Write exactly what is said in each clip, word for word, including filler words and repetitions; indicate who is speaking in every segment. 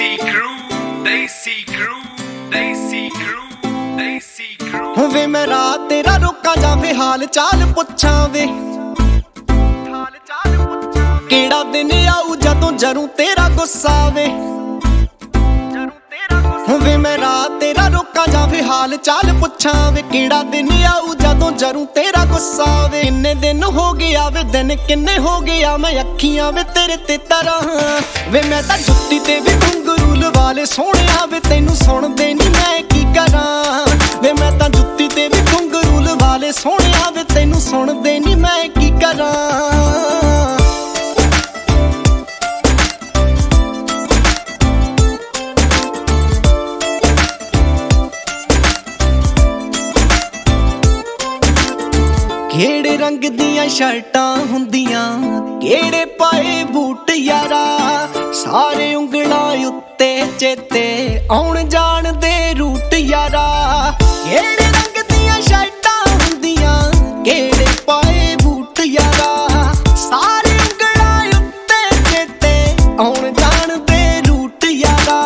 Speaker 1: Desi crew, Desi crew, Desi crew, Desi crew।
Speaker 2: ਵੇ ਮੈਂ ਰਾਤ ਤੇਰਾ ਰੋਕਾਂ ਜਾਂ ਵੇ ਹਾਲ ਚਾਲ ਪੁੱਛਾਂ ਵੇ, ਹਾਲ ਚਾਲ ਪੁੱਛਾਂ ਕਿਹੜਾ ਦਿਨ ਆਊ ਜਦੋਂ ਜਰੂ ਤੇਰਾ ਗੁੱਸਾ ਵੇ, ਜਰੂ ਤੇਰਾ ਗੁੱਸਾ ਵੇ ਮੈਂ ਰਾਤ ਤੇਰਾ ਰੋਕਾਂ ਜਾਂ ਵੇ ਹਾਲ ਚਾਲ ਪੁੱਛਾਂ ਵੇ, ਕਿਹੜਾ ਦਿਨ ਆਊ ਜਦੋਂ ਜਰੂ ਤੇਰਾ ਗੁੱਸਾ ਵੇ। ਕਿੰਨੇ ਦਿਨ ਹੋ ਗਿਆ ਵੇ ਦਿਨ ਕਿੰਨੇ ਹੋ ਗਿਆ ਮੈਂ ਅੱਖੀਆਂ ਵੇ ਤੇਰੇ ਤੇ ਤਰਾਂ ਵੇ, ਮੈਂ ਤਾਂ ਜੁੱਤੀ ਤੇ ਵੀ ਘੁੰਗਰੂ ਲਵਾ ਲੇ ਸੋਹਣਿਆ ਵੇ ਤੈਨੂੰ ਸੁਣਦੇ ਨੀ ਮੈਂ ਕੀ ਕਰਾਂ ਵੇ, ਮੈਂ ਤਾਂ ਜੁੱਤੀ ਤੇ ਵੀ ਘੁੰਗਰੂ ਲਵਾ ਲੇ ਸੋਹਣਿਆ ਵੇ ਤੈਨੂੰ ਸੁਣਦੇ ਨੀ ਮੈਂ ਕੀ ਕਰਾਂ। ਕਿਹੜੇ ਰੰਗ ਦੀਆਂ ਸ਼ਰਟਾਂ ਹੁੰਦੀਆਂ ਕਿਹੜੇ ਪਾਏ ਬੂਟ ਯਾਰਾ, ਸਾਰੇ ਉਂਗਲਾਂ ਉੱਤੇ ਚੇਤੇ ਆਉਣ ਜਾਣ ਦੇ ਰੂਟ ਯਾਰਾ। ਕਿਹੜੇ ਰੰਗ ਦੀਆਂ ਸ਼ਰਟਾਂ ਹੁੰਦੀਆਂ ਕਿਹੜੇ ਪਾਏ ਬੂਟ ਯਾਰਾ, ਸਾਰੇ ਉਂਗਲਾਂ ਉੱਤੇ ਚੇਤੇ ਆਉਣ ਜਾਣ ਦੇ ਰੂਟ ਯਾਰਾ।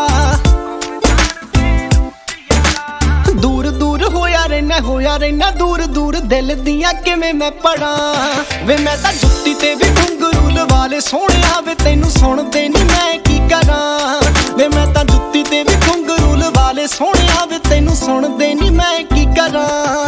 Speaker 2: ਦੂਰ ਦੂਰ ਹੋਇਆ ਰਹਿਣਾ ਹੋਇਆ ਰਹਿਣਾ ਦੂਰ ਦੂਰ ਦਿਲ ਦੀਆਂ ਕਿਵੇਂ ਮੈਂ ਪੜਾਂ ਵੇ, ਮੈਂ ਤਾਂ ਜੁੱਤੀ ਤੇ ਵੀ ਘੁੰਗਰੂ ਲਵਾ ਲੇ ਸੋਹਣਿਆ ਵੇ ਤੈਨੂੰ ਸੁਣਦੇ ਨੀ ਮੈਂ ਕੀ ਕਰਾਂ ਵੇ, ਮੈਂ ਤਾਂ ਜੁੱਤੀ ਤੇ ਵੀ ਘੁੰਗਰੂ ਲਵਾ ਲੇ ਸੋਹਣਿਆ ਵੇ ਤੈਨੂੰ ਸੁਣਦੇ ਨੀ ਮੈਂ ਕੀ ਕਰਾਂ।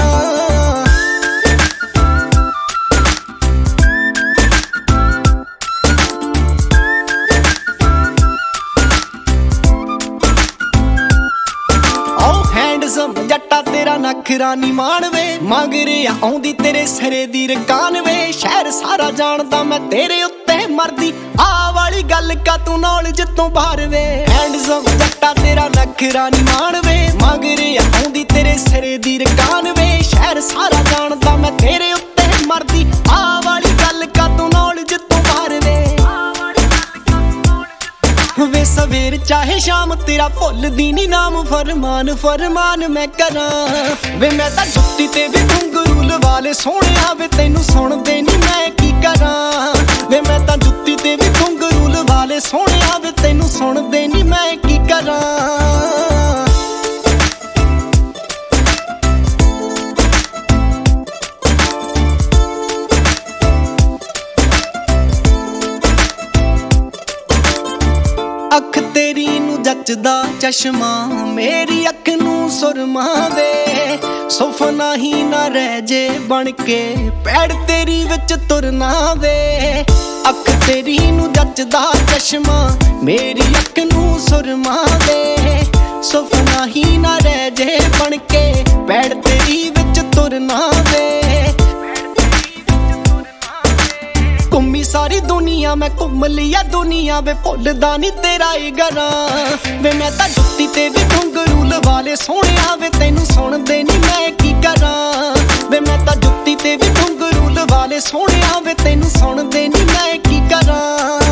Speaker 2: ਜੱਟਾ ਤੇਰਾ ਨਖਰਾ ਨੀ ਮਾਣਵੇ ਮਗਰੇ ਆਉਂਦੀ ਤੇਰੇ ਸਿਰੇ ਦੀ ਰਕਾਨ ਵੇ, ਸ਼ਹਿਰ ਸਾਰਾ ਜਾਣਦਾ ਮੈਂ ਤੇਰੇ ਉੱਤੇ ਮਰਦੀ ਆ ਵਾਲੀ ਗੱਲ ਕਾ ਤੂੰ ਨੌਲੇਜ ਤੋਂ ਬਾਹਰ ਵੇ। ਹੈਂਡਸਮ ਜੱਟਾ ਤੇਰਾ ਨਖਰਾ ਨੀ ਮਾਣਵੇ ਮਗਰੇ ਆਉਂਦੀ ਤੇਰੇ ਸਿਰੇ ਦੀ ਰਕਾਨ ਵੇ, ਸ਼ਹਿਰ ਸਾਰਾ ਜਾਣਦਾ ਮੈਂ ਤੇਰੇ ਉੱਤੇ ਮਰਦੀ ਆ ਵਾਲੀ ਗੱਲ ਕਾ ਤੂੰ ਨੌਲੇਜ ਤੋਂ ਬਾਹਰ ਵੇ। ਵੇ ਸਵੇਰ ਚਾਹੇ ਸ਼ਾਮ ਤੇਰਾ ਭੁੱਲਦੀ ਨੀ ਨਾਮ ਫਰਮਾਨ ਫਰਮਾਨ ਮੈਂ ਕਰਾਂ ਵੇ, ਮੈਂ ਤਾਂ ਜੁੱਤੀ ਤੇ ਵੀ ਘੁੰਗਰੂ ਲਵਾ ਲੇ ਸੋਹਣਿਆ ਵੇ ਤੈਨੂੰ ਸੁਣਦੇ ਨੀ ਮੈਂ ਕੀ ਕਰਾਂ ਵੇ, ਮੈਂ ਤਾਂ ਜੁੱਤੀ ਤੇ ਵੀ ਘੁੰਗਰੂ ਲਵਾ ਲੇ ਸੋਹਣਿਆ ਵੇ ਤੈਨੂੰ ਸੁਣਦੇ ਨੀ ਮੈਂ ਕੀ ਕਰਾਂ। ਅੱਖ ਤੇਰੀ ਨੂੰ ਜੱਚਦਾ ਚਸ਼ਮਾ ਮੇਰੀ ਅੱਖ ਨੂੰ ਸੁਰਮਾ ਵੇ, ਸੁਫਨਾ ਹੀ ਨਾ ਰਹਿ ਜੇ ਬਣ ਕੇ ਪੈੜ ਤੇਰੀ ਵਿੱਚ ਤੁਰਨਾ ਵੇ। ਅੱਖ ਤੇਰੀ ਨੂੰ ਜੱਚਦਾ ਚਸ਼ਮਾ ਮੇਰੀ ਅੱਖ ਨੂੰ ਸੁਰਮਾ ਵੇ, ਸੁਫਨਾ ਹੀ ਨਾ ਰਹਿ ਜੇ ਬਣ ਕੇ ਪੈੜ ਤੇਰੀ ਵਿੱਚ ਤੁਰਨਾ ਵੇ। ਘੁੰਮੀ ਸਾਰੀ ਦੁਨੀਆ ਮੈਂ ਘੁੰਮ ਲਿਆ ਦੁਨੀਆ ਵੇ, ਭੁੱਲਦਾ ਨੀ ਤੇਰਾ ਏ ਗਰਾਂ ਵੇ, ਮੈਂ ਤਾਂ ਜੁੱਤੀ ਤੇ ਵੀ ਘੁੰਗਰੂ ਲਵਾ ਲੇ ਸੋਹਣਿਆ ਵੇ ਤੈਨੂੰ ਸੁਣਦੇ ਨੀ ਮੈਂ ਕੀ ਕਰਾਂ ਵੇ, ਮੈਂ ਤਾਂ ਜੁੱਤੀ ਤੇ ਵੀ ਘੁੰਗਰੂ ਲਵਾ ਲੇ ਸੋਹਣਿਆ ਵੇ ਤੈਨੂੰ ਸੁਣਦੇ ਨੀ ਮੈਂ ਕੀ ਕਰਾਂ।